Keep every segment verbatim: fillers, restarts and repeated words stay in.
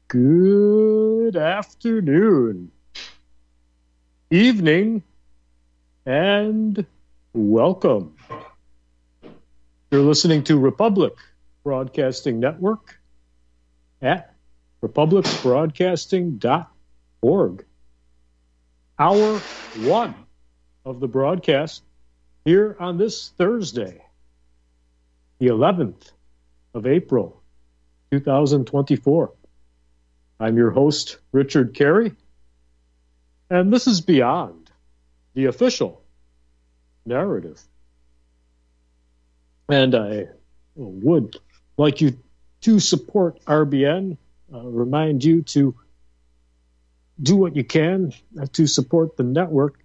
Good afternoon, evening, and welcome. You're listening to Republic Broadcasting Network at republic broadcasting dot org. Hour one of the broadcast here on this Thursday, the eleventh of April, two thousand twenty-four. I'm your host, Richard Carey, and this is Beyond the Official Narrative. And I would like you to support R B N, uh, remind you to do what you can to support the network.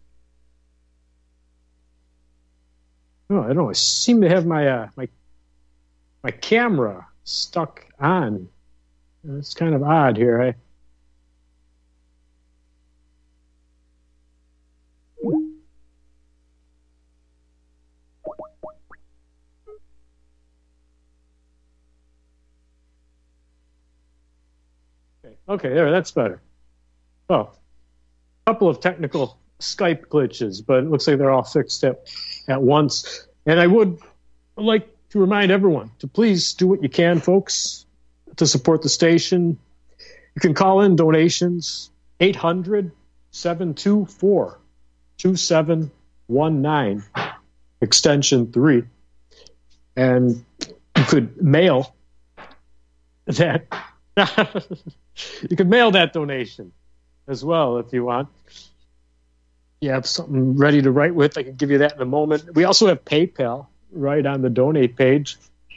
Oh, I don't know. I seem to have my uh, my my camera stuck on. It's kind of odd here. I, okay, okay, there, that's better. Oh, a couple of technical Skype glitches, but it looks like they're all fixed at, at once. And I would like to remind everyone to please do what you can, folks, to support the station. You can call in donations, eight hundred, seven two four, two seven one nine, extension three. And you could mail that. You could mail that donation as well if you want. You have something ready to write with, I can give you that in a moment. We also have PayPal right on the donate page.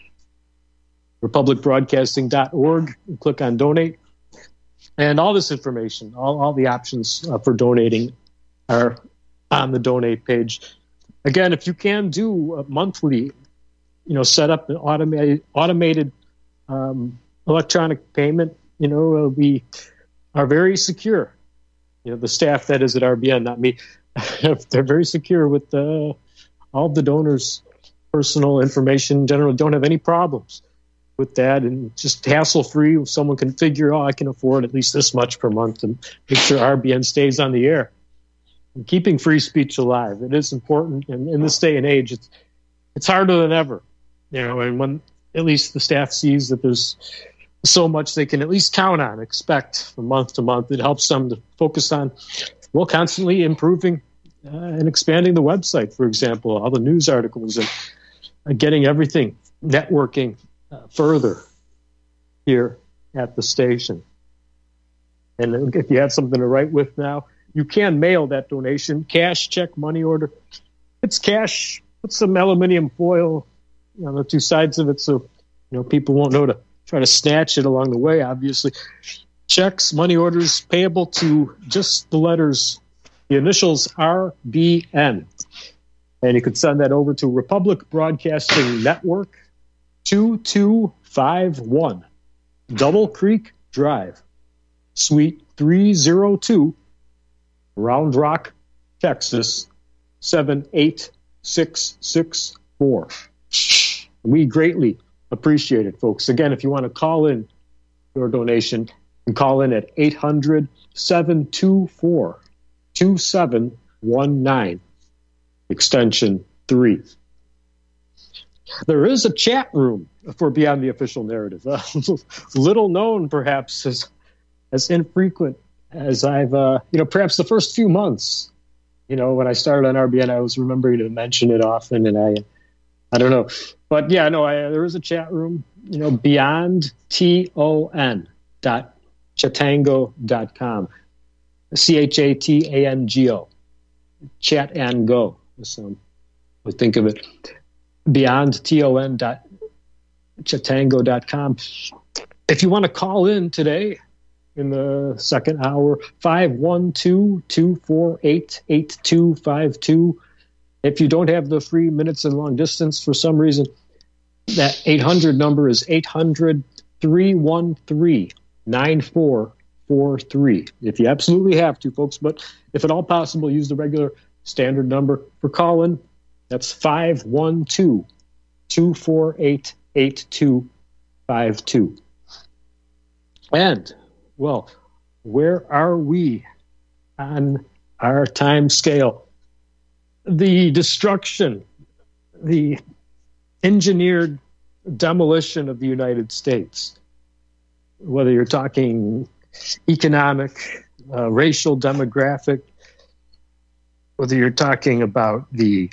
republic broadcasting dot org. Click on donate. And all this information, all, all the options uh, for donating are on the donate page. Again, if you can do a monthly, you know, set up an automated, automated um, electronic payment, you know, uh, we are very secure. You know, the staff that is at R B N, not me, they're very secure with uh, all the donors' personal information. Generally, don't have any problems with that, and just hassle-free. If someone can figure, oh, I can afford at least this much per month, and make sure R B N stays on the air. And keeping free speech alive, it is important. And in this day and age, it's it's harder than ever. You know, and when at least the staff sees that there's so much they can at least count on, expect from month to month, it helps them to focus on, well, constantly improving uh, and expanding the website, for example, all the news articles and uh, getting everything, networking uh, further here at the station. And if you have something to write with now, you can mail that donation, cash, check, money order. It's cash, put some aluminum foil on the two sides of it so you know people won't know to try to snatch it along the way, obviously. Checks, money orders, payable to just the letters, the initials R B N. And you could send that over to Republic Broadcasting Network, two two five one, Double Creek Drive, Suite three oh two, Round Rock, Texas, seven eight six six four. We greatly appreciate it, folks. Again, if you want to call in your donation, you can call in at eight hundred, seven two four, two seven one nine, extension three. There is a chat room for Beyond the Official Narrative. Uh, little known, perhaps, as as infrequent as I've, uh, you know, perhaps the first few months. You know, when I started on R B N, I was remembering to mention it often, and I, I don't know. But yeah, no, I, there is a chat room, you know, beyond ton dot chatango dot com. C H A T A N G O. Chat and go. So we think of it. beyond ton dot chatango dot com. If you want to call in today in the second hour, five one two, two four eight, eight two five two. If you don't have the free minutes and long distance for some reason, that eight hundred number is eight hundred, three one three, nine four four three. If you absolutely have to, folks, but if at all possible, use the regular standard number for call-in. That's five one two, two four eight, eight two five two. And Well, where are we on our time scale? The destruction, the engineered demolition of the United States, whether you're talking economic, uh, racial, demographic, whether you're talking about the,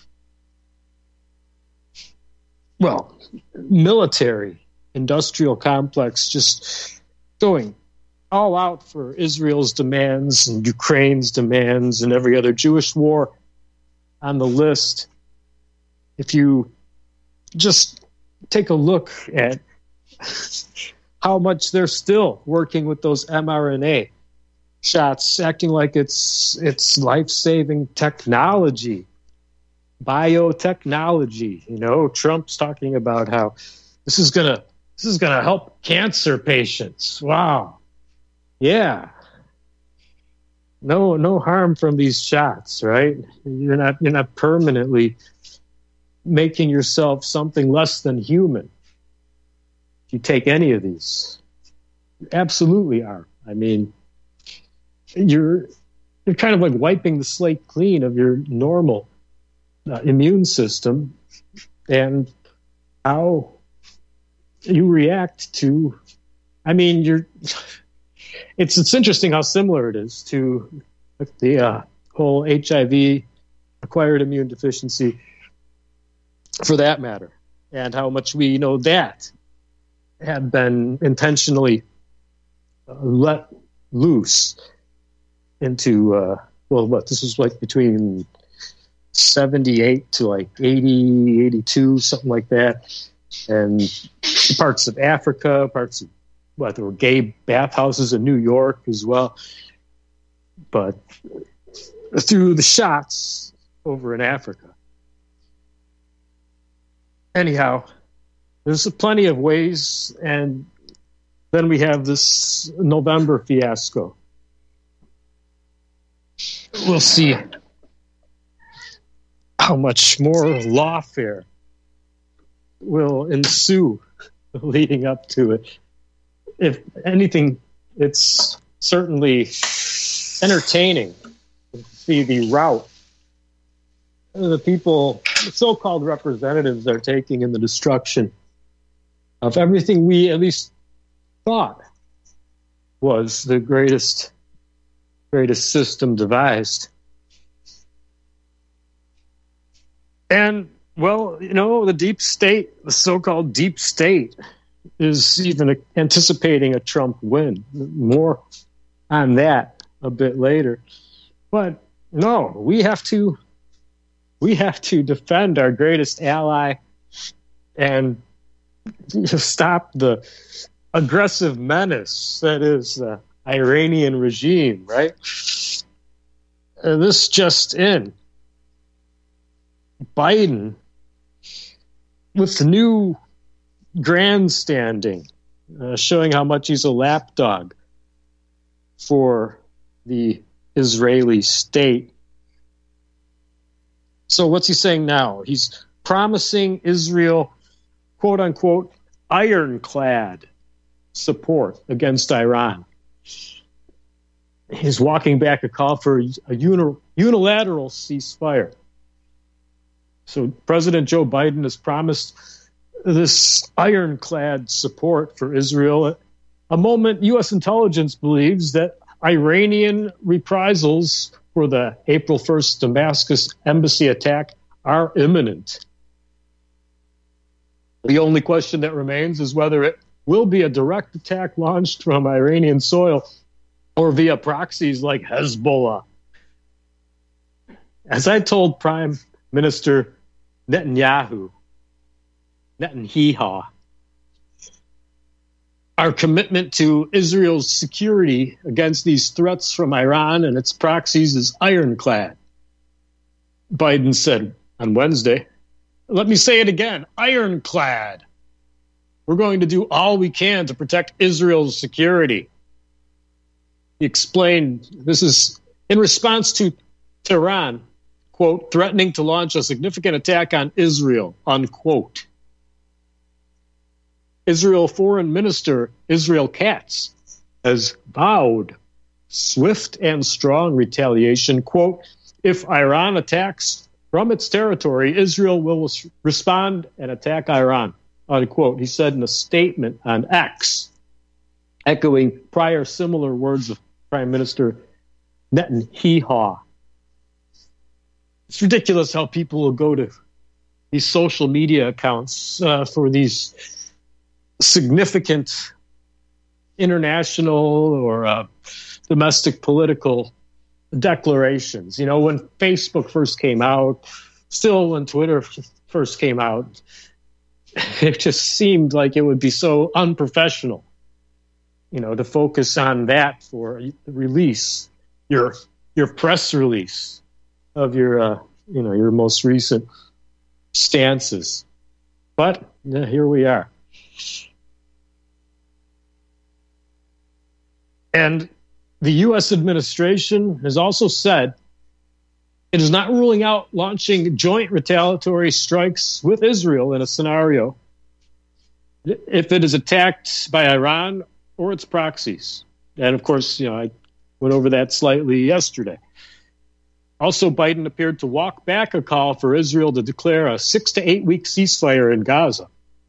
well, military, industrial complex, just going all out for Israel's demands and Ukraine's demands and every other Jewish war on the list. If you just take a look at how much they're still working with those mRNA shots, acting like it's it's life-saving technology, biotechnology. You know, Trump's talking about how this is gonna this is gonna help cancer patients. Wow, yeah. No, no harm from these shots, right? You're not you're not permanently making yourself something less than human if you take any of these. You absolutely are. I mean, you're you're kind of like wiping the slate clean of your normal uh, immune system and how you react to. I mean, you're. It's it's interesting how similar it is to the uh, whole H I V, acquired immune deficiency, for that matter, and how much we know that had been intentionally uh, let loose into, uh, well, what, this was like between seventy-eight to like eighty, eighty-two, something like that, and parts of Africa, parts of, what, there were gay bathhouses in New York as well, but through the shots over in Africa. Anyhow, there's plenty of ways, and then we have this November fiasco. We'll see how much more lawfare will ensue leading up to it. If anything, it's certainly entertaining to see the route the people, the so-called representatives, are taking in the destruction of everything we at least thought was the greatest, greatest system devised. And, well, you know, the deep state, the so-called deep state, is even anticipating a Trump win. More on that a bit later. But no, we have to we have to defend our greatest ally and stop the aggressive menace that is the Iranian regime, right? Uh, this just in. Biden, with the new grandstanding, uh, showing how much he's a lapdog for the Israeli state. So what's he saying now? He's promising Israel, quote unquote, ironclad support against Iran. He's walking back a call for a uni- unilateral ceasefire. So President Joe Biden has promised this ironclad support for Israel, a moment U S intelligence believes that Iranian reprisals for the April first Damascus embassy attack are imminent. The only question that remains is whether it will be a direct attack launched from Iranian soil or via proxies like Hezbollah. As I told Prime Minister Netanyahu, Netanyahu, our commitment to Israel's security against these threats from Iran and its proxies is ironclad, Biden said on Wednesday. Let me say it again, ironclad. We're going to do all we can to protect Israel's security. He explained this is in response to Tehran, quote, threatening to launch a significant attack on Israel, unquote. Israel Foreign Minister Israel Katz has vowed swift and strong retaliation. Quote, if Iran attacks from its territory, Israel will respond and attack Iran, unquote. He said in a statement on X, echoing prior similar words of Prime Minister Netanyahu. It's ridiculous how people will go to these social media accounts uh, for these significant international or uh, domestic political declarations. You know, when Facebook first came out, still when Twitter first came out, it just seemed like it would be so unprofessional, you know, to focus on that for the release, your your press release of your, uh, you know, your most recent stances. But yeah, here we are. And the U S administration has also said it is not ruling out launching joint retaliatory strikes with Israel in a scenario if it is attacked by Iran or its proxies. And of course, you know, I went over that slightly yesterday. Also, Biden appeared to walk back a call for Israel to declare a six to eight week ceasefire in Gaza.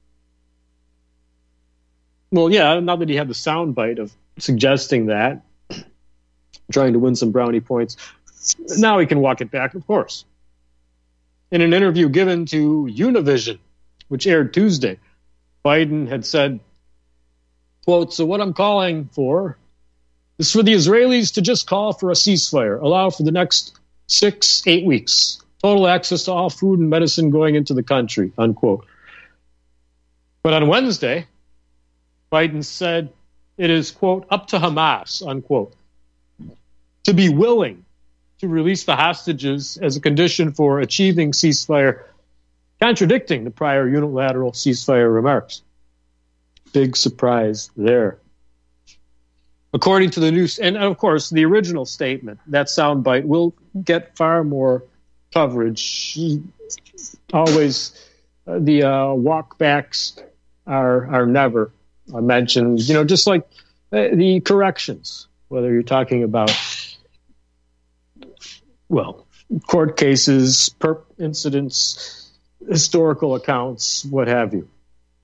Well, yeah, now that he had the soundbite of suggesting that, trying to win some brownie points, now he can walk it back, of course. In an interview given to Univision, which aired Tuesday, Biden had said, quote, so what I'm calling for is for the Israelis to just call for a ceasefire, allow for the next six, eight weeks, total access to all food and medicine going into the country, unquote. But on Wednesday, Biden said it is, quote, up to Hamas, unquote, to be willing to release the hostages as a condition for achieving ceasefire, contradicting the prior unilateral ceasefire remarks. Big surprise there. According to the news, and of course, the original statement, that soundbite will get far more coverage. Always, uh, the uh, walkbacks are are never uh, mentioned. You know, just like uh, the corrections, whether you're talking about, well, court cases, perp incidents, historical accounts, what have you.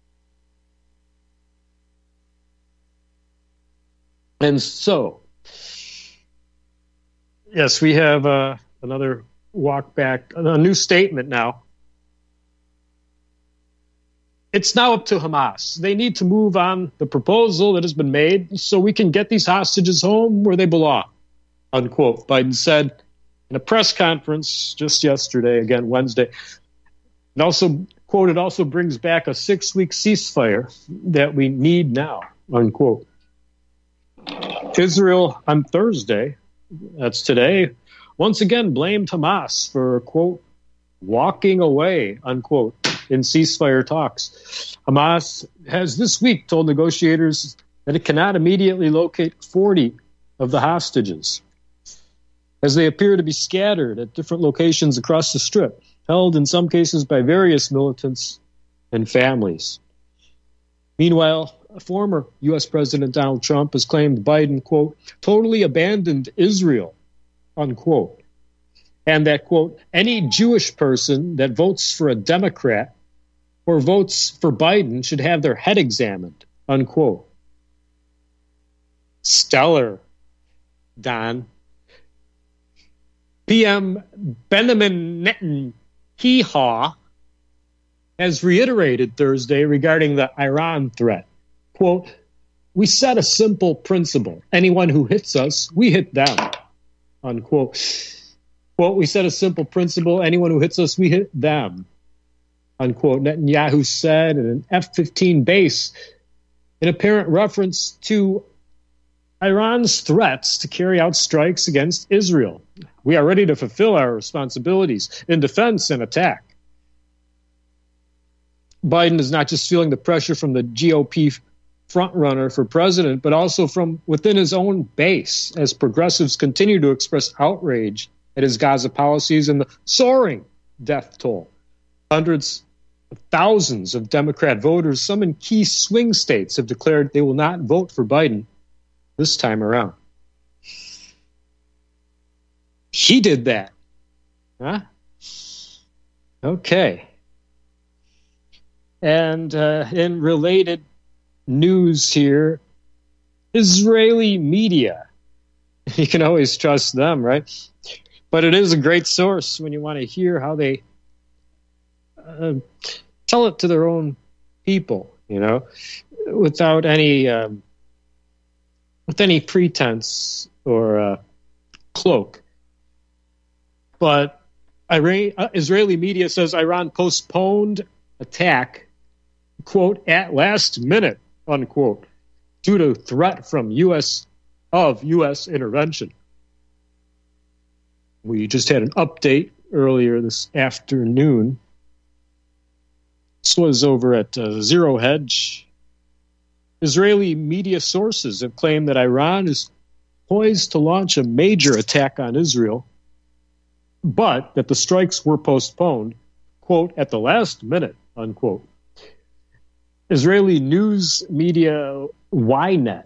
And so, yes, we have uh, another walk back, a new statement now. It's now up to Hamas. They need to move on the proposal that has been made so we can get these hostages home where they belong, unquote, Biden said in a press conference just yesterday, again, Wednesday. And also, quote, it also brings back a six-week ceasefire that we need now, unquote. Israel on Thursday, that's today, once again blamed Hamas for, quote, walking away, unquote, in ceasefire talks. Hamas has this week told negotiators that it cannot immediately locate forty of the hostages, as they appear to be scattered at different locations across the Strip, held in some cases by various militants and families. Meanwhile, former U S President Donald Trump has claimed Biden, quote, totally abandoned Israel, unquote, and that, quote, any Jewish person that votes for a Democrat or votes for Biden should have their head examined, unquote. Stellar, Don. P M Benjamin Netanyahu has reiterated Thursday regarding the Iran threat. Quote, we set a simple principle. Anyone who hits us, we hit them, unquote. Quote, we set a simple principle. Anyone who hits us, we hit them, unquote. Netanyahu said in an F fifteen base in apparent reference to Iran's threats to carry out strikes against Israel. We are ready to fulfill our responsibilities in defense and attack. Biden is not just feeling the pressure from the G O P frontrunner for president, but also from within his own base, as progressives continue to express outrage at his Gaza policies and the soaring death toll. Hundreds of thousands of Democrat voters, some in key swing states, have declared they will not vote for Biden this time around. He did that. Huh? Okay. And uh, in related news here, Israeli media. You can always trust them, right? But it is a great source when you want to hear how they uh, tell it to their own people, you know, without any um, with any pretense or uh, cloak. But Iran, uh, Israeli media says Iran postponed attack, quote, at last minute, unquote, due to threat from U S of U S intervention. We just had an update earlier this afternoon. This was over at uh, Zero Hedge. Israeli media sources have claimed that Iran is poised to launch a major attack on Israel, but that the strikes were postponed, quote, at the last minute, unquote. Israeli news media Ynet,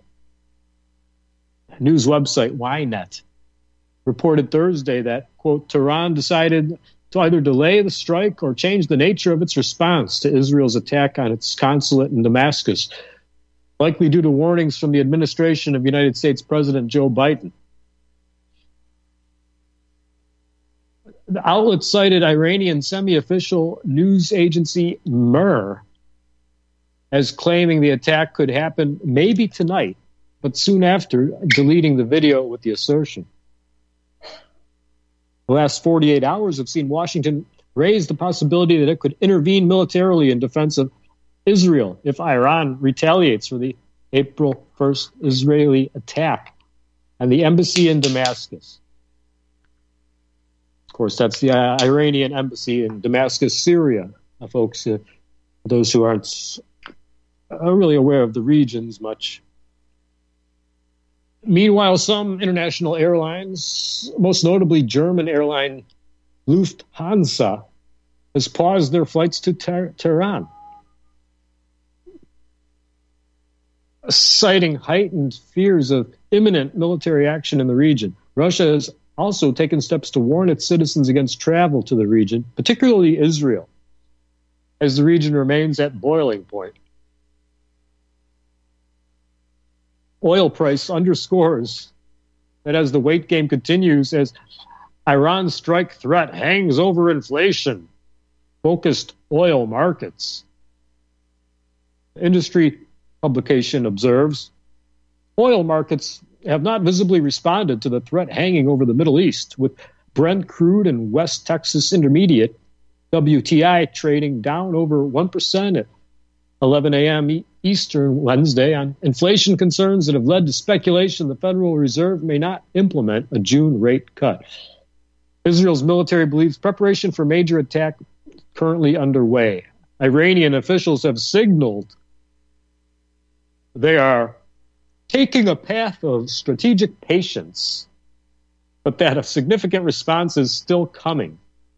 news website Ynet, reported Thursday that, quote, Tehran decided to either delay the strike or change the nature of its response to Israel's attack on its consulate in Damascus, likely due to warnings from the administration of United States President Joe Biden. The outlet cited Iranian semi-official news agency Mer as claiming the attack could happen maybe tonight, but soon after deleting the video with the assertion. The last forty-eight hours have seen Washington raise the possibility that it could intervene militarily in defense of Israel if Iran retaliates for the April first Israeli attack on the embassy in Damascus. Of course, that's the uh, Iranian embassy in Damascus, Syria, uh, folks, uh, those who aren't uh, really aware of the regions much. Meanwhile, some international airlines, most notably German airline Lufthansa, has paused their flights to Ter- Tehran, citing heightened fears of imminent military action in the region. Russia has also taken steps to warn its citizens against travel to the region, particularly Israel, as the region remains at boiling point. Oil price underscores that as the weight game continues, as Iran's strike threat hangs over inflation-focused oil markets. The industry publication observes, oil markets have not visibly responded to the threat hanging over the Middle East, with Brent crude and West Texas Intermediate, W T I, trading down over one percent at eleven a.m. Eastern Wednesday on inflation concerns that have led to speculation the Federal Reserve may not implement a June rate cut. Israel's military believes preparation for major attack currently underway. Iranian officials have signaled they are taking a path of strategic patience, but that a significant response is still coming.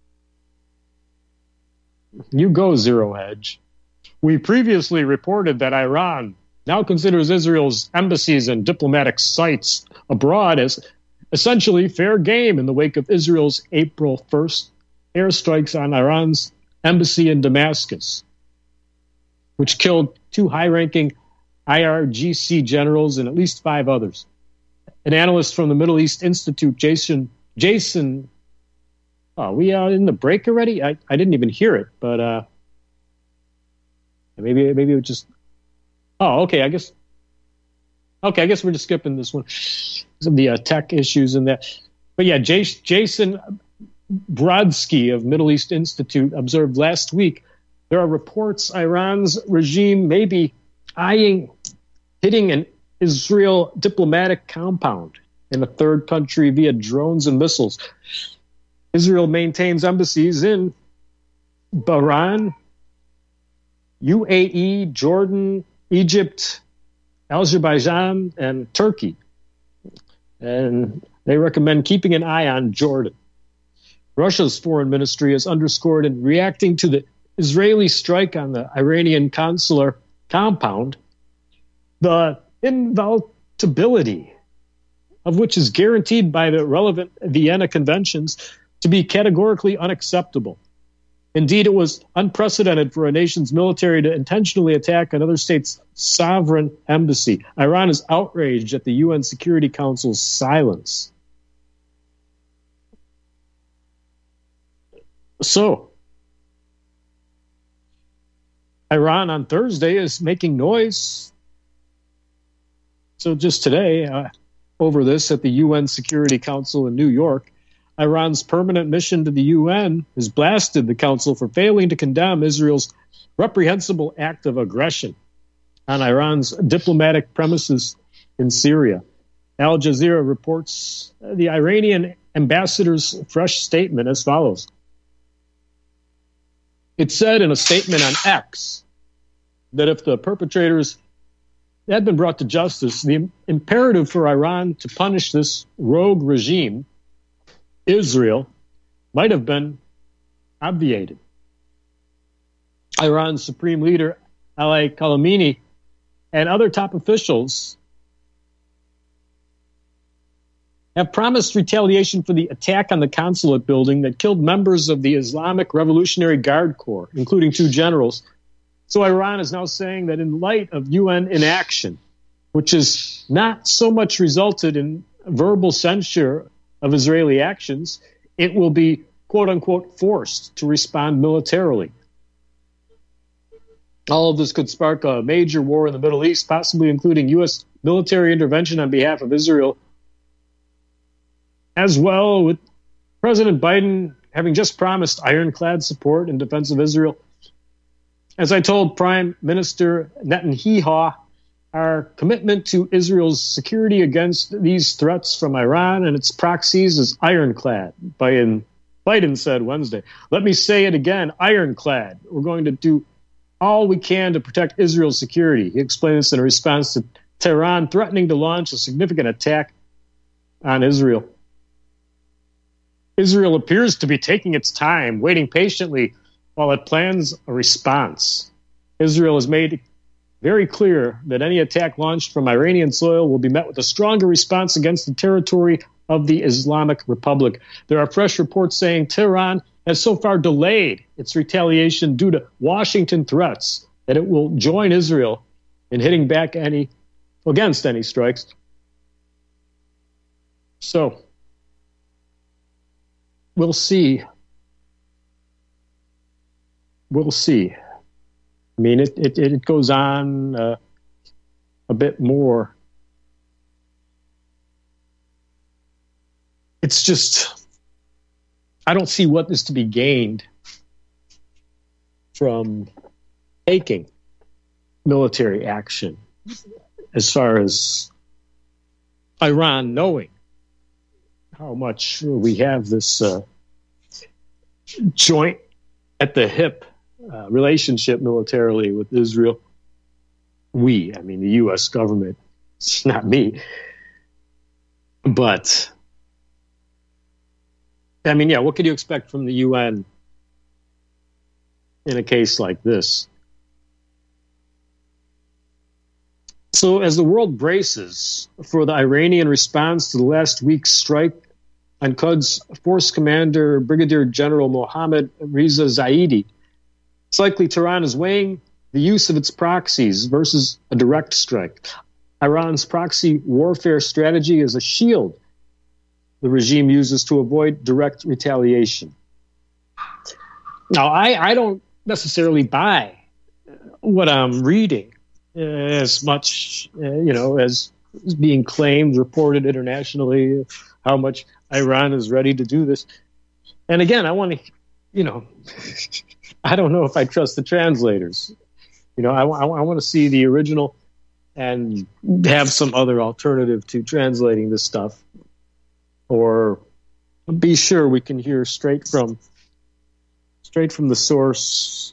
You go, Zero Hedge. We previously reported that Iran now considers Israel's embassies and diplomatic sites abroad as essentially fair game in the wake of Israel's April first airstrikes on Iran's embassy in Damascus, which killed two high-ranking I R G C generals and at least five others. An analyst from the Middle East Institute, Jason, Jason, oh, we are in the break already? I, I didn't even hear it, but uh, maybe maybe it was just, oh, okay, I guess, okay, I guess we're just skipping this one. Some of the uh, tech issues and that. But yeah, J- Jason Brodsky of Middle East Institute observed last week there are reports Iran's regime may be eyeing hitting an Israel diplomatic compound in a third country via drones and missiles. Israel maintains embassies in Bahrain, U A E, Jordan, Egypt, Azerbaijan, and Turkey. And they recommend keeping an eye on Jordan. Russia's foreign ministry has underscored in reacting to the Israeli strike on the Iranian consular compound the invol- unacceptability of which is guaranteed by the relevant Vienna Conventions to be categorically unacceptable. Indeed, it was unprecedented for a nation's military to intentionally attack another state's sovereign embassy. Iran is outraged at the U N Security Council's silence. So, Iran on Thursday is making noise. So just today, uh, over this at the U N Security Council in New York, Iran's permanent mission to the U N has blasted the council for failing to condemn Israel's reprehensible act of aggression on Iran's diplomatic premises in Syria. Al Jazeera reports the Iranian ambassador's fresh statement as follows. It said in a statement on X that if the perpetrators had been brought to justice, the imperative for Iran to punish this rogue regime, Israel, might have been obviated. Iran's supreme leader, Ali Khamenei, and other top officials have promised retaliation for the attack on the consulate building that killed members of the Islamic Revolutionary Guard Corps, including two generals. So Iran is now saying that in light of U N inaction, which has not so much resulted in verbal censure of Israeli actions, it will be, quote unquote, forced to respond militarily. All of this could spark a major war in the Middle East, possibly including U S military intervention on behalf of Israel, as well with President Biden having just promised ironclad support in defense of Israel. As I told Prime Minister Netanyahu, our commitment to Israel's security against these threats from Iran and its proxies is ironclad, Biden said Wednesday. Let me say it again, ironclad. We're going to do all we can to protect Israel's security. He explained this in response to Tehran threatening to launch a significant attack on Israel. Israel appears to be taking its time, waiting patiently while it plans a response. Israel has made very clear that any attack launched from Iranian soil will be met with a stronger response against the territory of the Islamic Republic. There are fresh reports saying Tehran has so far delayed its retaliation due to Washington threats that it will join Israel in hitting back any against any strikes. So, we'll see. We'll see. I mean, it it, it goes on uh, a bit more. It's just, I don't see what is to be gained from taking military action as far as Iran knowing how much we have this uh, joint at the hip uh, relationship militarily with Israel. We, I mean, the U S government, it's not me. But, I mean, yeah, what could you expect from the U N in a case like this? So as the world braces for the Iranian response to the last week's strike on Quds Force Commander Brigadier General Mohammad Reza Zaidi, it's likely Tehran is weighing the use of its proxies versus a direct strike. Iran's proxy warfare strategy is a shield the regime uses to avoid direct retaliation. Now, I, I don't necessarily buy what I'm reading as much, uh, you know, as is being claimed, reported internationally, how much Iran is ready to do this. And again, I want to, you know, I don't know if I trust the translators. You know, I, I, I want to see the original and have some other alternative to translating this stuff, or be sure we can hear straight from straight from the source.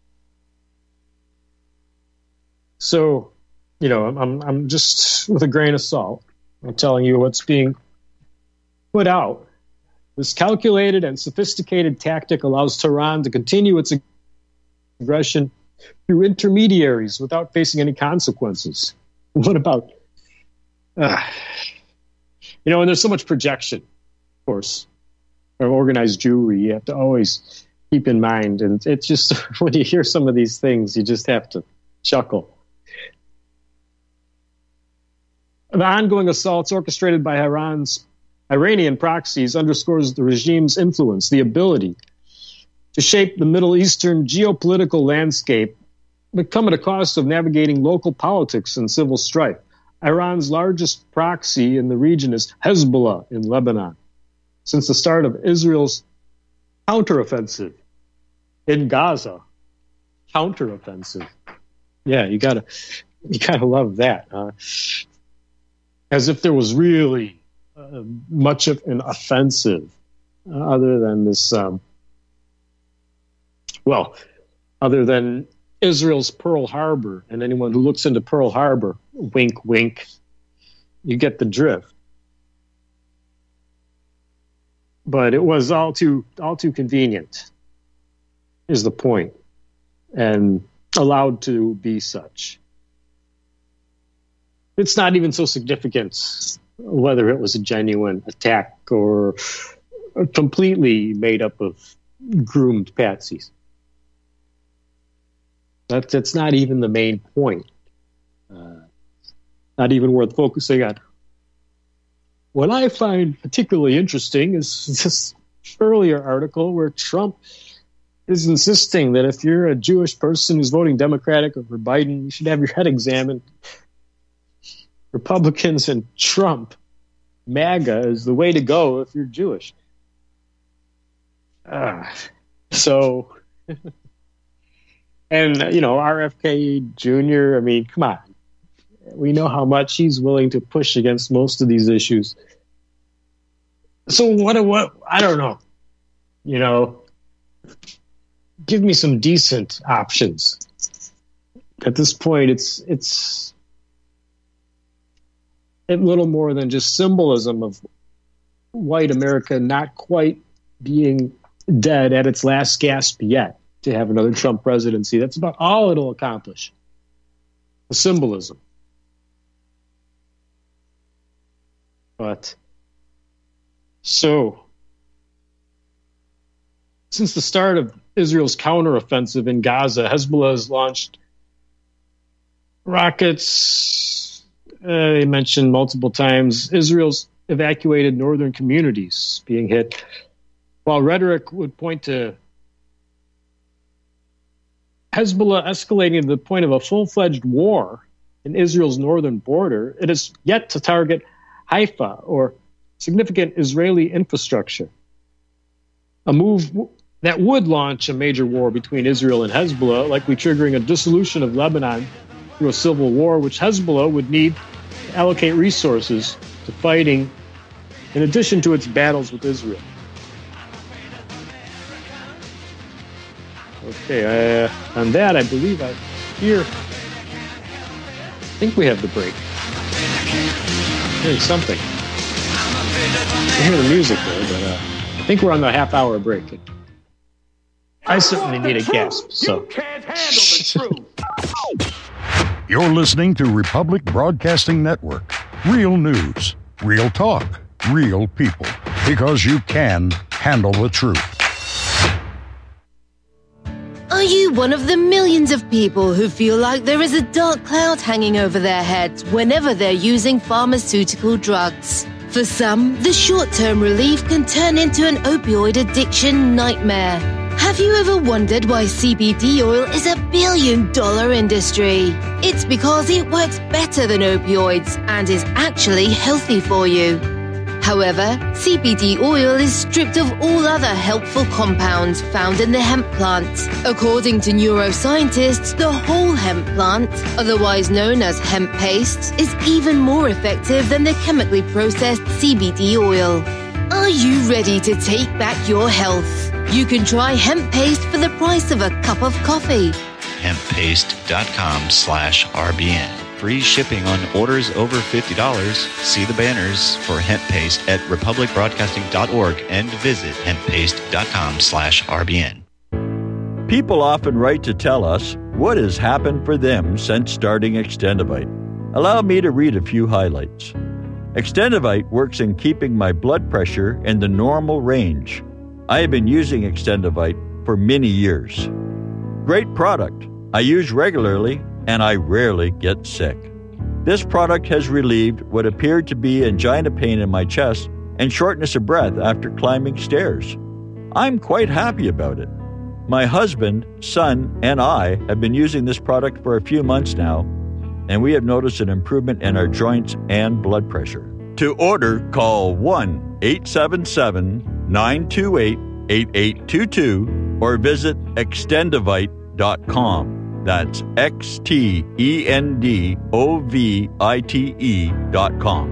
So, you know, I'm I'm just with a grain of salt. I'm telling you what's being put out. This calculated and sophisticated tactic allows Tehran to continue its aggression through intermediaries without facing any consequences. What about Uh, you know, and there's so much projection, of course, of organized Jewry. You have to always keep in mind. And it's just, when you hear some of these things, you just have to chuckle. The ongoing assaults orchestrated by Iran's Iranian proxies underscores the regime's influence, the ability to shape the Middle Eastern geopolitical landscape, but come at a cost of navigating local politics and civil strife. Iran's largest proxy in the region is Hezbollah in Lebanon. Since the start of Israel's counteroffensive in Gaza, counteroffensive. Yeah, you gotta, you gotta love that. Huh? As if there was really uh, much of an offensive, uh, other than this. Um, well, other than Israel's Pearl Harbor, and anyone who looks into Pearl Harbor, wink, wink, you get the drift. But it was all too all too convenient, is the point, and allowed to be such. It's not even so significant whether it was a genuine attack or completely made up of groomed patsies. That's, that's not even the main point. Uh, not even worth focusing on. What I find particularly interesting is this earlier article where Trump is insisting that if you're a Jewish person who's voting Democratic or for Biden, you should have your head examined. Republicans and Trump, MAGA, is the way to go if you're Jewish. Uh, so, and, you know, R F K Junior, I mean, come on. We know how much he's willing to push against most of these issues. So what, what, I don't know. You know, give me some decent options. At this point, it's, it's, a little more than just symbolism of white America not quite being dead at its last gasp yet to have another Trump presidency. That's about all it'll accomplish. The symbolism. But so, since the start of Israel's counteroffensive in Gaza, Hezbollah has launched rockets. Uh, they mentioned multiple times Israel's evacuated northern communities being hit. While rhetoric would point to Hezbollah escalating to the point of a full-fledged war in Israel's northern border, it is yet to target Haifa or significant Israeli infrastructure. A move that would launch a major war between Israel and Hezbollah, likely triggering a dissolution of Lebanon through a civil war, which Hezbollah would need to allocate resources to fighting in addition to its battles with Israel. Okay, uh, on that, I believe I hear, I think we have the break. Hearing something. I hear the music there, but uh, I think we're on the half-hour break. I certainly need a gasp, so. You can't handle the truth. You're listening to Republic Broadcasting Network. Real news, real talk, real people. Because you can handle the truth. Are you one of the millions of people who feel like there is a dark cloud hanging over their heads whenever they're using pharmaceutical drugs? For some, the short-term relief can turn into an opioid addiction nightmare. Have you ever wondered why C B D oil is a billion-dollar industry? It's because it works better than opioids and is actually healthy for you. However, C B D oil is stripped of all other helpful compounds found in the hemp plant. According to neuroscientists, the whole hemp plant, otherwise known as hemp paste, is even more effective than the chemically processed C B D oil. Are you ready to take back your health? You can try hemp paste for the price of a cup of coffee. hemppaste.com slash RBN. Free shipping on orders over fifty dollars. See the banners for hemp paste at republic broadcasting dot org and visit hemppaste.com slash RBN. People often write to tell us what has happened for them since starting Extendivite. Allow me to read a few highlights. Extendivite works in keeping my blood pressure in the normal range. I have been using Extendivite for many years. Great product. I use regularly and I rarely get sick. This product has relieved what appeared to be angina pain in my chest and shortness of breath after climbing stairs. I'm quite happy about it. My husband, son, and I have been using this product for a few months now, and we have noticed an improvement in our joints and blood pressure. To order, call one eight seven seven, nine two eight, eight eight two two or visit extendivite dot com. That's X T E N D O V I T E dot com.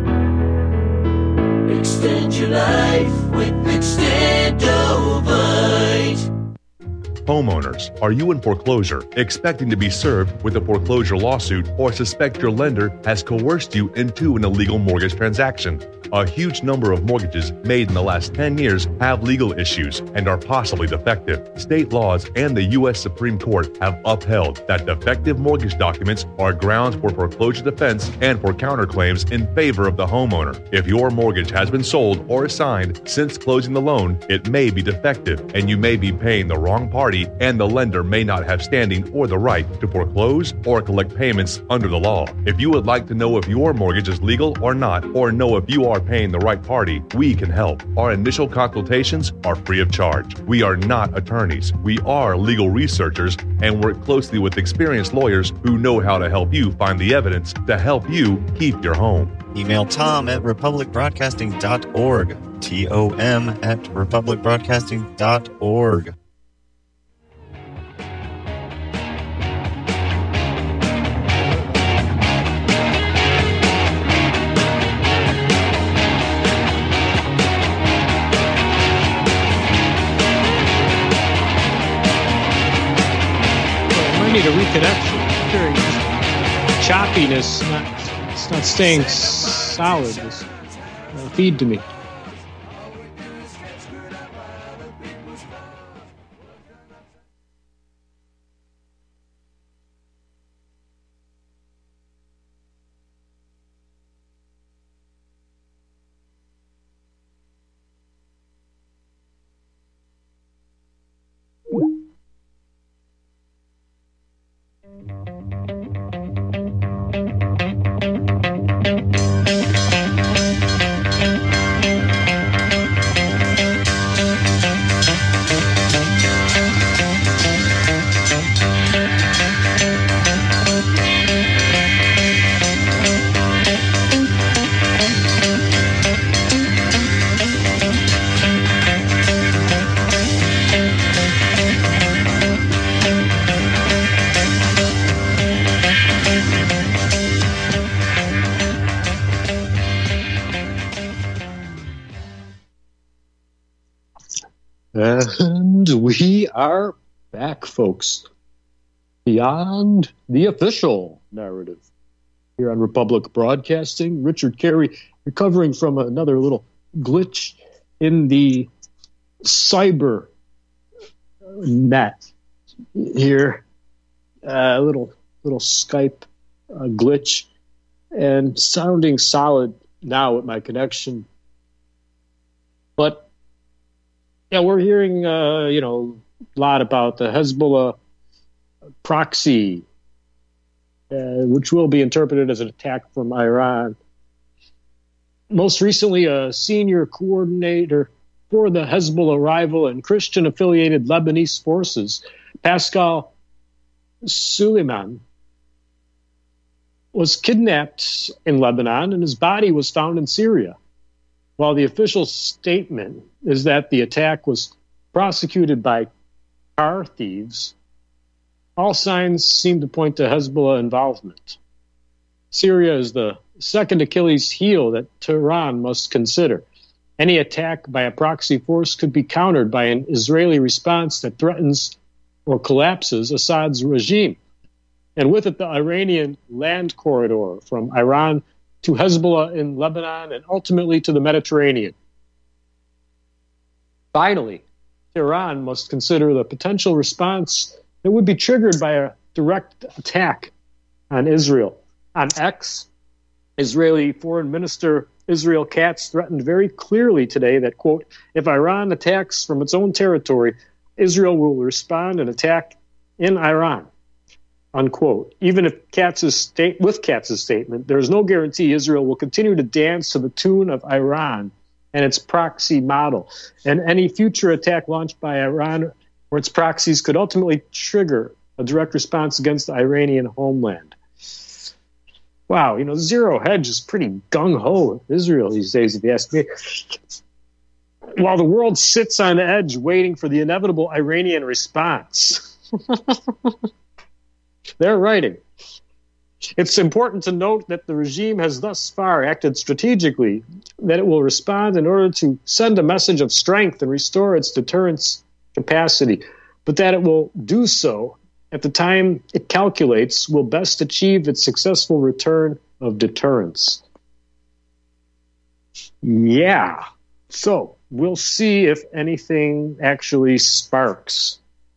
Extend your life with Extendivite. Homeowners, are you in foreclosure, expecting to be served with a foreclosure lawsuit, or suspect your lender has coerced you into an illegal mortgage transaction? A huge number of mortgages made in the last ten years have legal issues and are possibly defective. State laws and the U S Supreme Court have upheld that defective mortgage documents are grounds for foreclosure defense and for counterclaims in favor of the homeowner. If your mortgage has been sold or assigned since closing the loan, it may be defective and you may be paying the wrong party, and the lender may not have standing or the right to foreclose or collect payments under the law. If you would like to know if your mortgage is legal or not, or know if you are paying the right party, we can help. Our initial consultations are free of charge. We are not attorneys. We are legal researchers and work closely with experienced lawyers who know how to help you find the evidence to help you keep your home. Email Tom at republic broadcasting dot org. T O M at republic broadcasting dot org. Need a reconnection. Hearing choppiness, not, it's not staying solid. This uh, feed to me. And we are back, folks. Beyond the official narrative here on Republic Broadcasting. Richard Carey recovering from another little glitch in the cyber net here. A uh, little little Skype uh, glitch, and sounding solid now with my connection. But yeah, we're hearing, uh, you know, a lot about the Hezbollah proxy, uh, which will be interpreted as an attack from Iran. Most recently, a senior coordinator for the Hezbollah rival and Christian-affiliated Lebanese forces, Pascal Suleiman, was kidnapped in Lebanon, and his body was found in Syria. While the official statement is that the attack was prosecuted by car thieves, all signs seem to point to Hezbollah involvement. Syria is the second Achilles heel that Tehran must consider. Any attack by a proxy force could be countered by an Israeli response that threatens or collapses Assad's regime, and with it the Iranian land corridor from Iran to Hezbollah in Lebanon, and ultimately to the Mediterranean. Finally, Tehran must consider the potential response that would be triggered by a direct attack on Israel. On X, Israeli Foreign Minister Israel Katz threatened very clearly today that, quote, if Iran attacks from its own territory, Israel will respond and attack in Iran, unquote. Even if Katz's state, with Katz's statement, there is no guarantee Israel will continue to dance to the tune of Iran and its proxy model. And any future attack launched by Iran or its proxies could ultimately trigger a direct response against the Iranian homeland. Wow, you know, Zero Hedge is pretty gung-ho with Israel these days, if you ask me. While the world sits on edge waiting for the inevitable Iranian response. They're writing. It's important to note that the regime has thus far acted strategically, that it will respond in order to send a message of strength and restore its deterrence capacity, but that it will do so at the time it calculates will best achieve its successful return of deterrence. Yeah. So we'll see if anything actually sparks.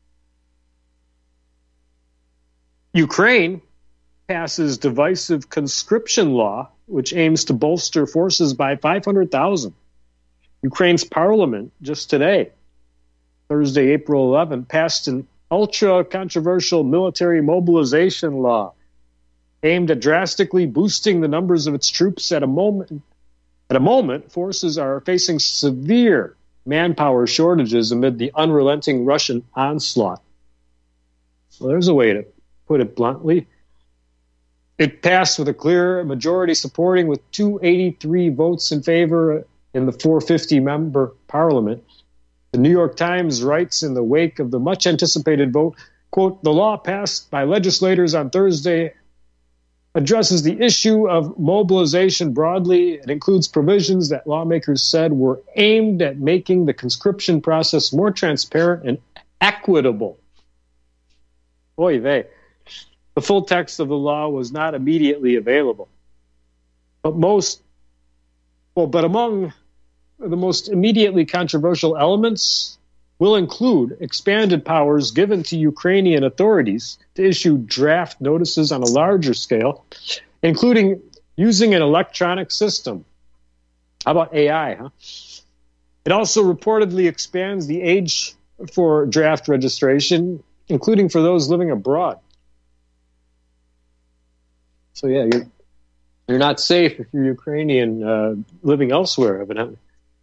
Ukraine passes divisive conscription law, which aims to bolster forces by five hundred thousand. Ukraine's parliament just today, Thursday, April eleventh, passed an ultra-controversial military mobilization law aimed at drastically boosting the numbers of its troops at a moment. At a moment, forces are facing severe manpower shortages amid the unrelenting Russian onslaught. Well, there's a way to put it bluntly. It passed with a clear majority supporting, with two hundred eighty-three votes in favor in the four hundred fifty member parliament. The New York Times writes in the wake of the much anticipated vote, quote, the law passed by legislators on Thursday addresses the issue of mobilization broadly. It includes provisions that lawmakers said were aimed at making the conscription process more transparent and equitable. Oy vey. The full text of the law was not immediately available. But most, well, but among the most immediately controversial elements will include expanded powers given to Ukrainian authorities to issue draft notices on a larger scale, including using an electronic system. How about A I, huh? It also reportedly expands the age for draft registration, including for those living abroad. So, yeah, you're, you're not safe if you're Ukrainian uh, living elsewhere, evidently.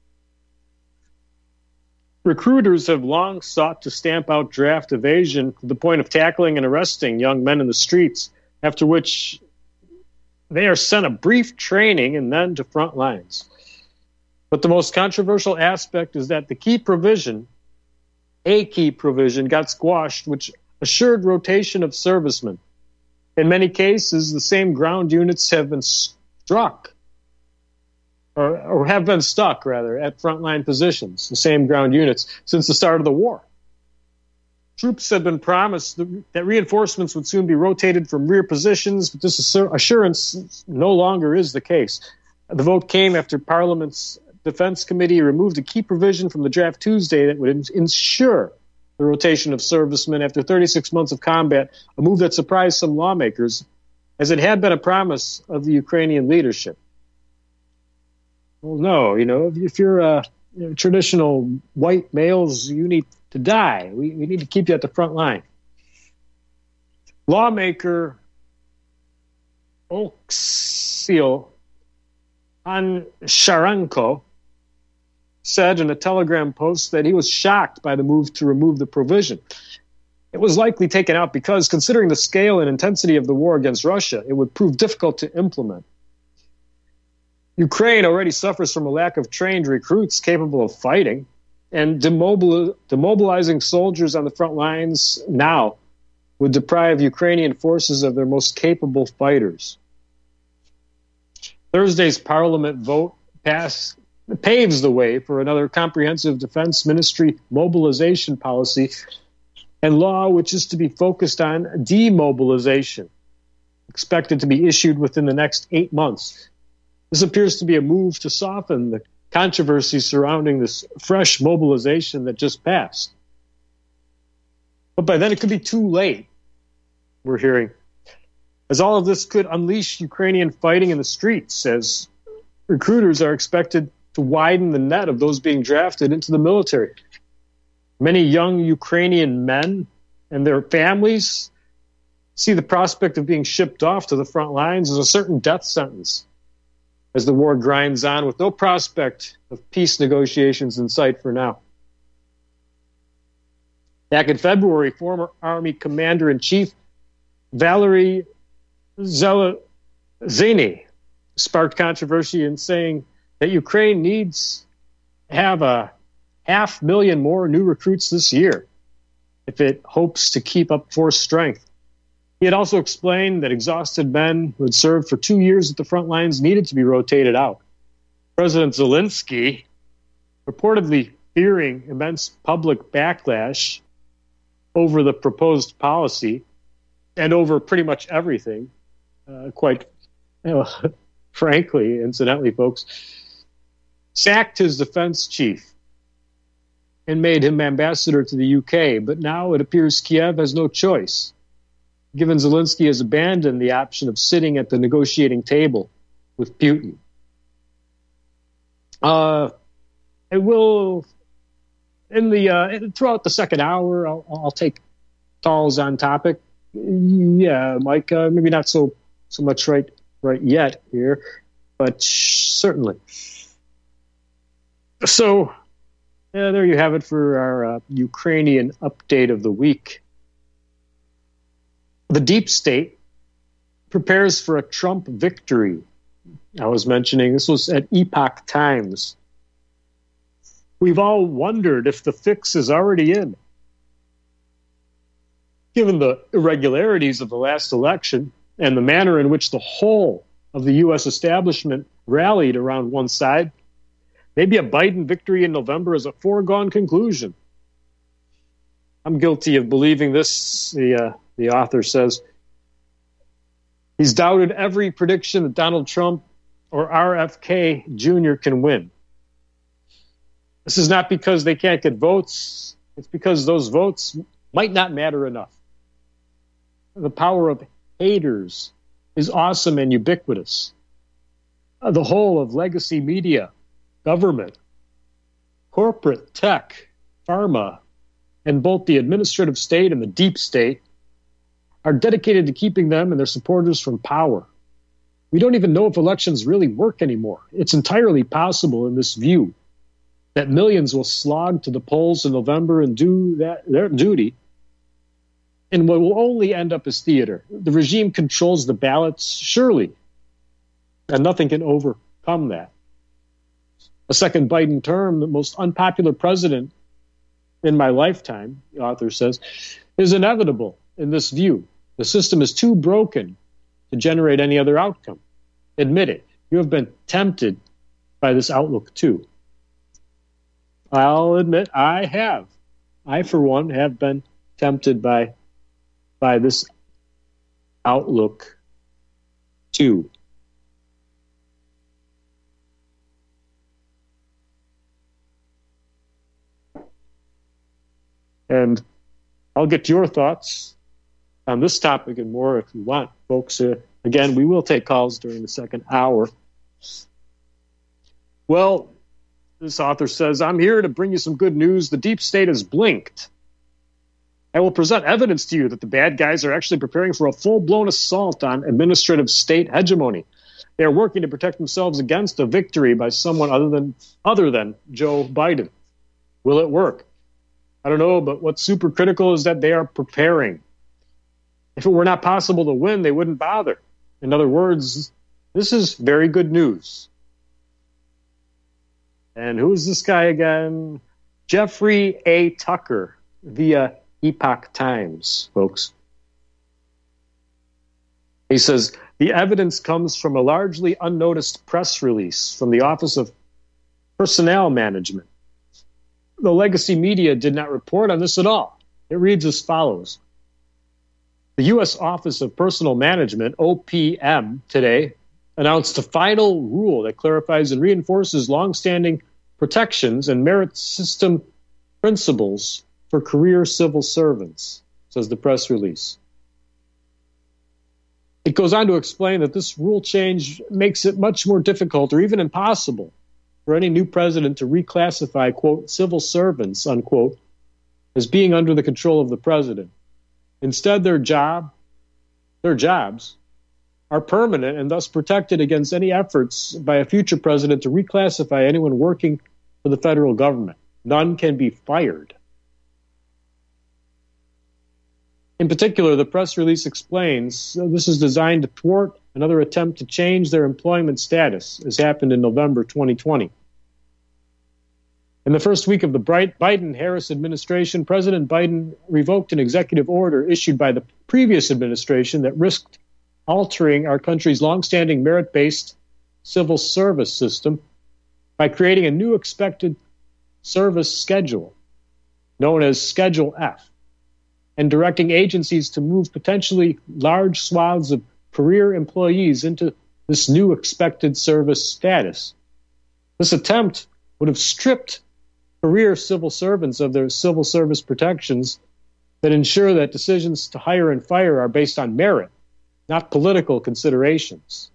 Recruiters have long sought to stamp out draft evasion to the point of tackling and arresting young men in the streets, after which they are sent a brief training and then to front lines. But the most controversial aspect is that the key provision, a key provision, got squashed, which assured rotation of servicemen. In many cases, the same ground units have been struck, or, or have been stuck, rather, at frontline positions, the same ground units, since the start of the war. Troops had been promised that reinforcements would soon be rotated from rear positions, but this assurance no longer is the case. The vote came after Parliament's Defense Committee removed a key provision from the draft Tuesday that would ensure the rotation of servicemen after thirty-six months of combat, a move that surprised some lawmakers, as it had been a promise of the Ukrainian leadership. Well, no, you know, if, if you're uh, you know, traditional white males, you need to die. We, we need to keep you at the front line. Lawmaker Oleksiy Sharanko said in a Telegram post that he was shocked by the move to remove the provision. It was likely taken out because, considering the scale and intensity of the war against Russia, it would prove difficult to implement. Ukraine already suffers from a lack of trained recruits capable of fighting, and demobil- demobilizing soldiers on the front lines now would deprive Ukrainian forces of their most capable fighters. Thursday's parliament vote passed paves the way for another comprehensive defense ministry mobilization policy and law which is to be focused on demobilization, expected to be issued within the next eight months. This appears to be a move to soften the controversy surrounding this fresh mobilization that just passed. But by then it could be too late, we're hearing. as all of this could unleash Ukrainian fighting in the streets, as recruiters are expected to widen the net of those being drafted into the military. Many young Ukrainian men and their families see the prospect of being shipped off to the front lines as a certain death sentence as the war grinds on with no prospect of peace negotiations in sight for now. Back in February, former Army Commander-in-Chief Valery Zelazny sparked controversy in saying that Ukraine needs to have a half million more new recruits this year if it hopes to keep up force strength. He had also explained that exhausted men who had served for two years at the front lines needed to be rotated out. President Zelensky, reportedly fearing immense public backlash over the proposed policy and over pretty much everything, uh, quite you know, frankly, incidentally, folks, sacked his defense chief and made him ambassador to the U K. But now it appears Kiev has no choice, given Zelensky has abandoned the option of sitting at the negotiating table with Putin. Uh, it will, in the uh, throughout the second hour, I'll, I'll take calls on topic. Yeah, Mike, uh, maybe not so so much right right yet here, but certainly. So, yeah, there you have it for our uh, Ukrainian update of the week. The deep state prepares for a Trump victory. I was mentioning this was at Epoch Times. We've all wondered if the fix is already in. Given the irregularities of the last election and the manner in which the whole of the U S establishment rallied around one side, maybe a Biden victory in November is a foregone conclusion. I'm guilty of believing this, the, uh, the author says. He's doubted every prediction that Donald Trump or R F K Junior can win. This is not because they can't get votes. It's because those votes might not matter enough. The power of haters is awesome and ubiquitous. The whole of legacy media, government, corporate tech, pharma, and both the administrative state and the deep state are dedicated to keeping them and their supporters from power. We don't even know if elections really work anymore. It's entirely possible in this view that millions will slog to the polls in November and do that, their duty, and what will only end up as theater. The regime controls the ballots, surely, and nothing can overcome that. A second Biden term, the most unpopular president in my lifetime, the author says, is inevitable in this view. The system is too broken to generate any other outcome. Admit it. You have been tempted by this outlook too. I'll admit I have. I, for one, have been tempted by by this outlook too. And I'll get your thoughts on this topic and more if you want, folks. Uh, again, we will take calls during the second hour. Well, this author says, I'm here to bring you some good news. The deep state has blinked. I will present evidence to you that the bad guys are actually preparing for a full-blown assault on administrative state hegemony. They are working to protect themselves against a victory by someone other than other than Joe Biden. Will it work? I don't know, but what's super critical is that they are preparing. If it were not possible to win, they wouldn't bother. In other words, this is very good news. And who is this guy again? Jeffrey A. Tucker via Epoch Times, folks. He says, the evidence comes from a largely unnoticed press release from the Office of Personnel Management. The legacy media did not report on this at all. It reads as follows. The U S Office of Personnel Management, O P M, today announced a final rule that clarifies and reinforces longstanding protections and merit system principles for career civil servants, says the press release. It goes on to explain that this rule change makes it much more difficult or even impossible for any new president to reclassify, quote, civil servants, unquote, as being under the control of the president. Instead, their job, their jobs are permanent and thus protected against any efforts by a future president to reclassify anyone working for the federal government. None can be fired. In particular, the press release explains uh, this is designed to thwart another attempt to change their employment status, as happened in November twenty twenty. In the first week of the Biden-Harris administration, President Biden revoked an executive order issued by the previous administration that risked altering our country's longstanding merit-based civil service system by creating a new expected service schedule, known as Schedule F, and directing agencies to move potentially large swaths of career employees into this new expected service status. This attempt would have stripped career civil servants of their civil service protections that ensure that decisions to hire and fire are based on merit, not political considerations.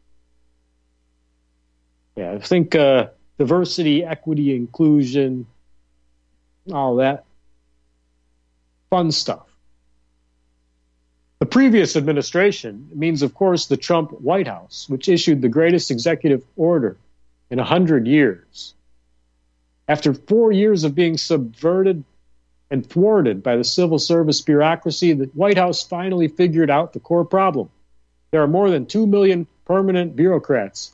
Yeah, I think uh, diversity, equity, inclusion, all that fun stuff. The previous administration means, of course, the Trump White House, which issued the greatest executive order in a hundred years. After four years of being subverted and thwarted by the civil service bureaucracy, the White House finally figured out the core problem. There are more than two million permanent bureaucrats,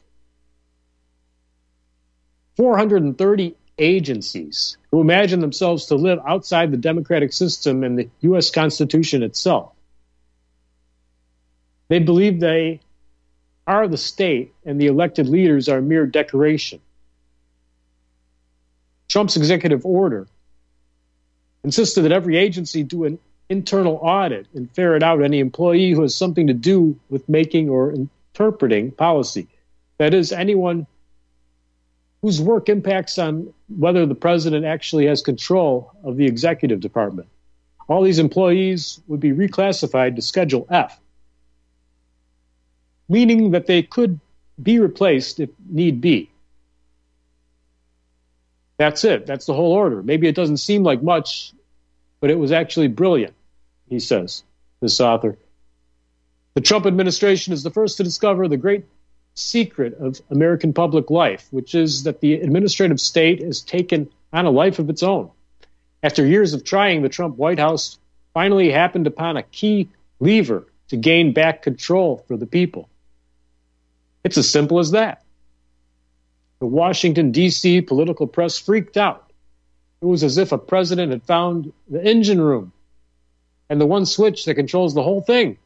four hundred thirty agencies who imagine themselves to live outside the democratic system and the U S Constitution itself. They believe they are the state and the elected leaders are mere decoration. Trump's executive order insisted that every agency do an internal audit and ferret out any employee who has something to do with making or interpreting policy. That is, anyone whose work impacts on whether the president actually has control of the executive department. All these employees would be reclassified to Schedule F, meaning that they could be replaced if need be. That's it. That's the whole order. Maybe it doesn't seem like much, but it was actually brilliant, he says, this author. The Trump administration is the first to discover the great secret of American public life, which is that the administrative state has taken on a life of its own. After years of trying, the Trump White House finally happened upon a key lever to gain back control for the people. It's as simple as that. The Washington, D C political press freaked out. It was as if a president had found the engine room and the one switch that controls the whole thing.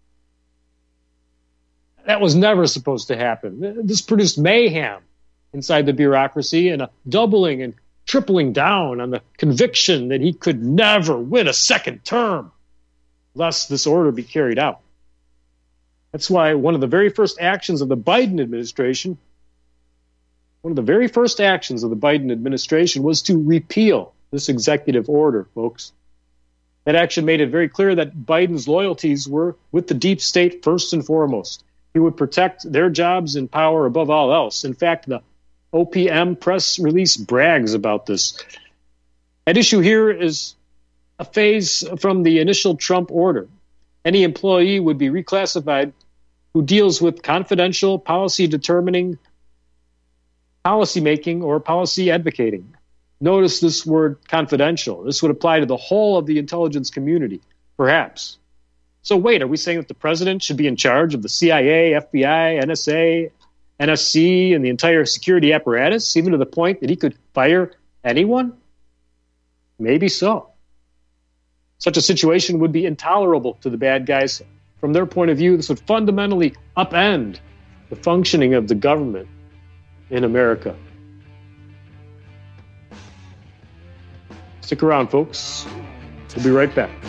That was never supposed to happen. This produced mayhem inside the bureaucracy and a doubling and tripling down on the conviction that he could never win a second term, lest this order be carried out. That's why one of the very first actions of the Biden administration, one of the very first actions of the Biden administration was to repeal this executive order, folks. That action made it very clear that Biden's loyalties were with the deep state first and foremost. He would protect their jobs and power above all else. In fact, the O P M press release brags about this. At issue here is a phase from the initial Trump order. Any employee would be reclassified who deals with confidential policy determining, policy making, or policy advocating. Notice this word confidential. This would apply to the whole of the intelligence community, perhaps. So wait, are we saying that the president should be in charge of the C I A, F B I, N S A, N S C, and the entire security apparatus, even to the point that he could fire anyone? Maybe so. Such a situation would be intolerable to the bad guys. From their point of view, this would fundamentally upend the functioning of the government in America. Stick around, folks. We'll be right back.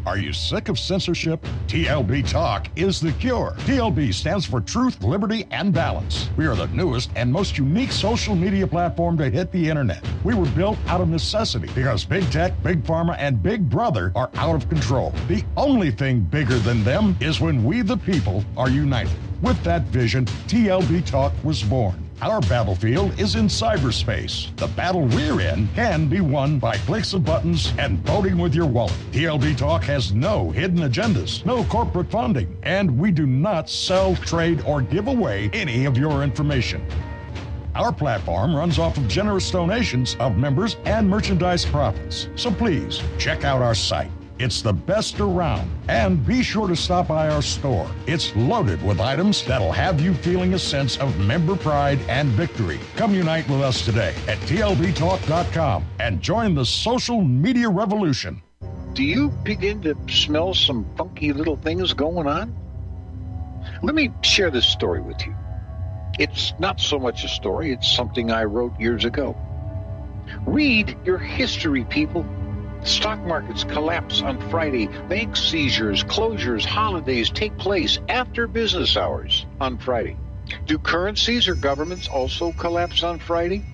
Are you sick of censorship? T L B Talk is the cure. T L B stands for Truth, Liberty, and Balance. We are the newest and most unique social media platform to hit the internet. We were built out of necessity because big tech, big pharma, and big brother are out of control. The only thing bigger than them is when we the people are united. With that vision, T L B Talk was born. Our battlefield is in cyberspace. The battle we're in can be won by clicks of buttons and voting with your wallet. T L B Talk has no hidden agendas, no corporate funding, and we do not sell, trade, or give away any of your information. Our platform runs off of generous donations of members and merchandise profits. So please, check out our site. It's the best around. And be sure to stop by our store. It's loaded with items that'll have you feeling a sense of member pride and victory. Come unite with us today at T L B talk dot com and join the social media revolution. Do you begin to smell some funky little things going on? Let me share this story with you. It's not so much a story, it's something I wrote years ago. Read your history, people. Stock markets collapse on Friday. Bank seizures, closures, holidays take place after business hours on Friday. Do currencies or governments also collapse on Friday?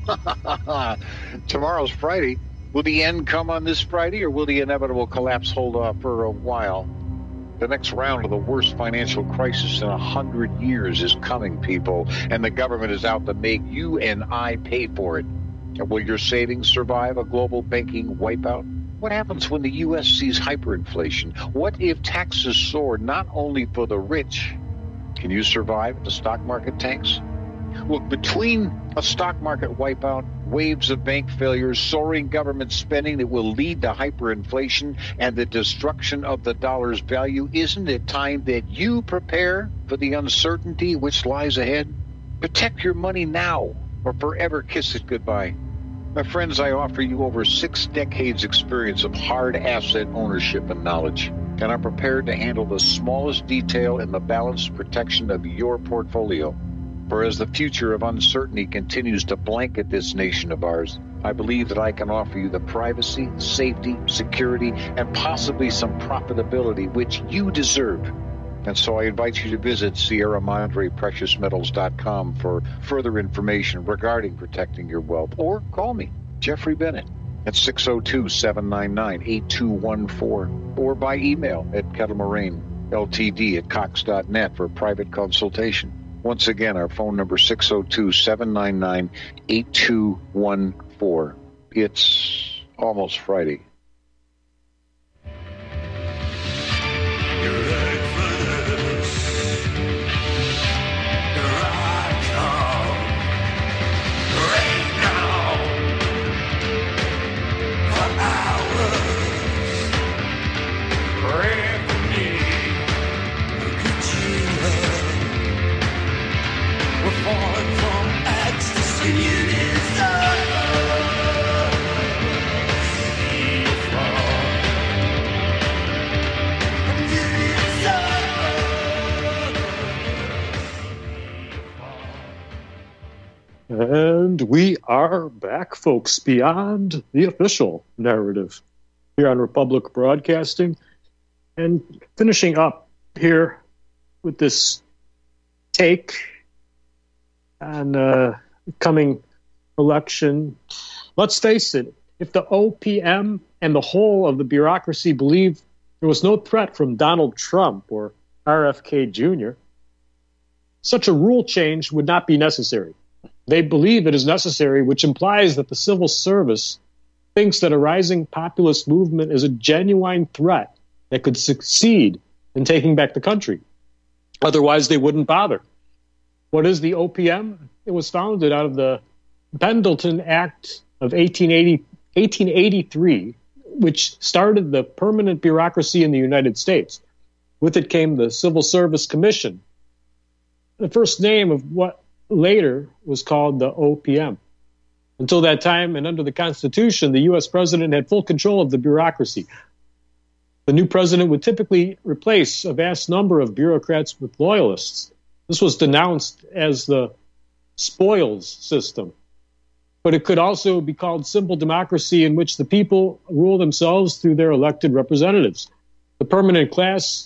Tomorrow's Friday. Will the end come on this Friday, or will the inevitable collapse hold off for a while? The next round of the worst financial crisis in a hundred years is coming, people, and the government is out to make you and I pay for it. And will your savings survive a global banking wipeout? What happens when the U S sees hyperinflation? What if taxes soar not only for the rich? Can you survive if the stock market tanks? Look, between a stock market wipeout, waves of bank failures, soaring government spending that will lead to hyperinflation, and the destruction of the dollar's value, isn't it time that you prepare for the uncertainty which lies ahead? Protect your money now, or forever kiss it goodbye. My friends, I offer you over six decades experience of hard asset ownership and knowledge, and I'm prepared to handle the smallest detail in the balanced protection of your portfolio. For as the future of uncertainty continues to blanket this nation of ours, I believe that I can offer you the privacy, safety, security, and possibly some profitability which you deserve. And so I invite you to visit Sierra Madre Precious Metals dot com for further information regarding protecting your wealth. Or call me, Jeffrey Bennett, at six oh two, seven nine nine, eight two one four, or by email at kettlemoraine L T D at cox dot net for a private consultation. Once again, our phone number six oh two, seven nine nine, eight two one four. It's almost Friday. And we are back, folks, beyond the official narrative here on Republic Broadcasting. And finishing up here with this take on uh, coming election. Let's face it, if the O P M and the whole of the bureaucracy believed there was no threat from Donald Trump or R F K Junior, such a rule change would not be necessary. They believe it is necessary, which implies that the civil service thinks that a rising populist movement is a genuine threat that could succeed in taking back the country. Otherwise, they wouldn't bother. What is the O P M? It was founded out of the Pendleton Act of eighteen eighty, eighteen eighty-three, which started the permanent bureaucracy in the United States. With it came the Civil Service Commission, the first name of what later was called the O P M. Until that time, and under the Constitution, the U S president had full control of the bureaucracy. The new president would typically replace a vast number of bureaucrats with loyalists. This was denounced as the spoils system. But it could also be called simple democracy, in which the people rule themselves through their elected representatives. The permanent class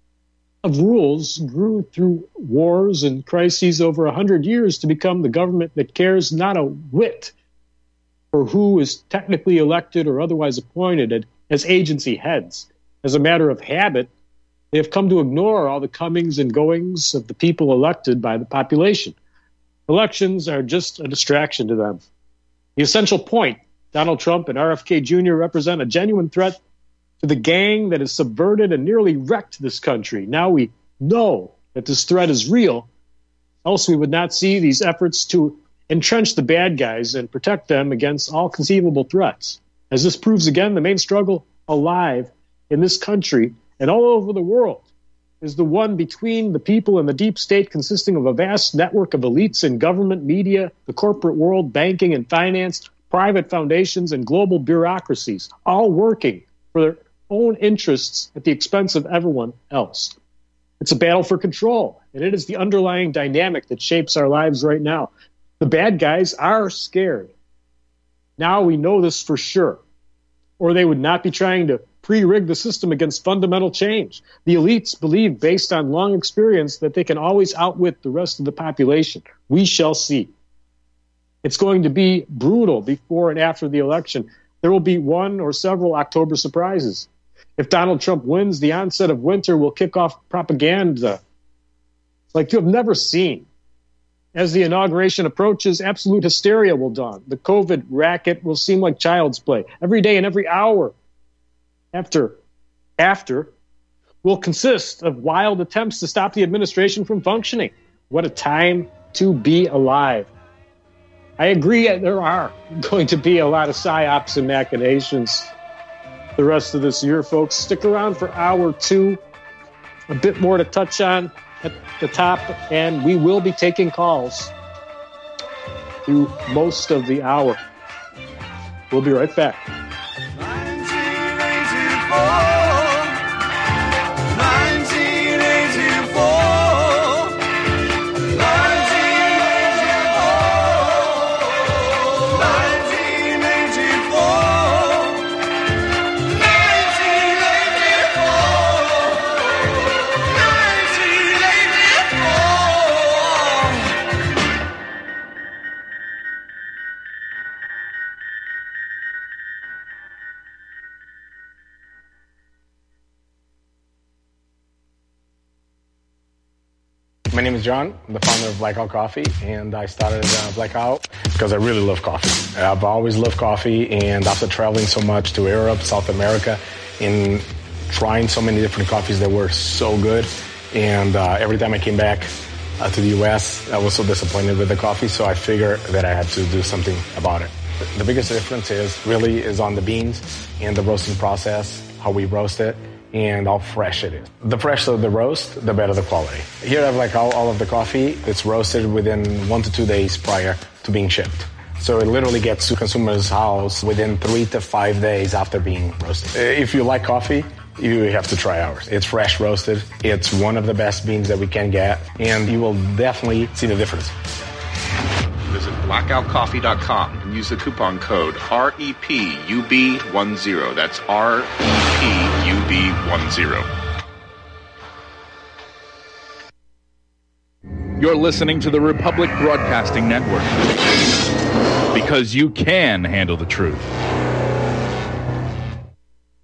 of rules grew through wars and crises over a hundred years to become the government that cares not a whit for who is technically elected or otherwise appointed as agency heads. As a matter of habit, they have come to ignore all the comings and goings of the people elected by the population. Elections are just a distraction to them. The essential point, Donald Trump and R F K Junior represent a genuine threat to the gang that has subverted and nearly wrecked this country. Now we know that this threat is real, else we would not see these efforts to entrench the bad guys and protect them against all conceivable threats. As this proves again, the main struggle alive in this country and all over the world is the one between the people and the deep state, consisting of a vast network of elites in government, media, the corporate world, banking and finance, private foundations, and global bureaucracies, all working for their own interests at the expense of everyone else. It's a battle for control, and it is the underlying dynamic that shapes our lives right now. The bad guys are scared. Now we know this for sure, or they would not be trying to pre-rig the system against fundamental change. The elites believe, based on long experience, that they can always outwit the rest of the population. We shall see. It's going to be brutal before and after the election. There will be one or several October surprises. If Donald Trump wins, the onset of winter will kick off propaganda like you have never seen. As the inauguration approaches, absolute hysteria will dawn. The COVID racket will seem like child's play. Every day and every hour after, after will consist of wild attempts to stop the administration from functioning. What a time to be alive. I agree there are going to be a lot of psyops and machinations the rest of this year, folks. Stick around for hour two. A bit more to touch on at the top, and we will be taking calls through most of the hour. We'll be right back. My name is John. I'm the founder of Blackout Coffee, and I started uh, Blackout because I really love coffee. I've always loved coffee, and after traveling so much to Europe, South America, and trying so many different coffees that were so good, and uh, every time I came back uh, to the U S, I was so disappointed with the coffee, so I figured that I had to do something about it. The biggest difference is really is on the beans and the roasting process, how we roast it, and how fresh it is. The fresher the roast, the better the quality. Here I have like all, all of the coffee. It's roasted within one to two days prior to being shipped. So it literally gets to consumer's house within three to five days after being roasted. If you like coffee, you have to try ours. It's fresh roasted. It's one of the best beans that we can get, and you will definitely see the difference. Visit blackout coffee dot com and use the coupon code R E P U B ten. That's R E P U B ten. You're listening to the Republic Broadcasting Network, because you can handle the truth.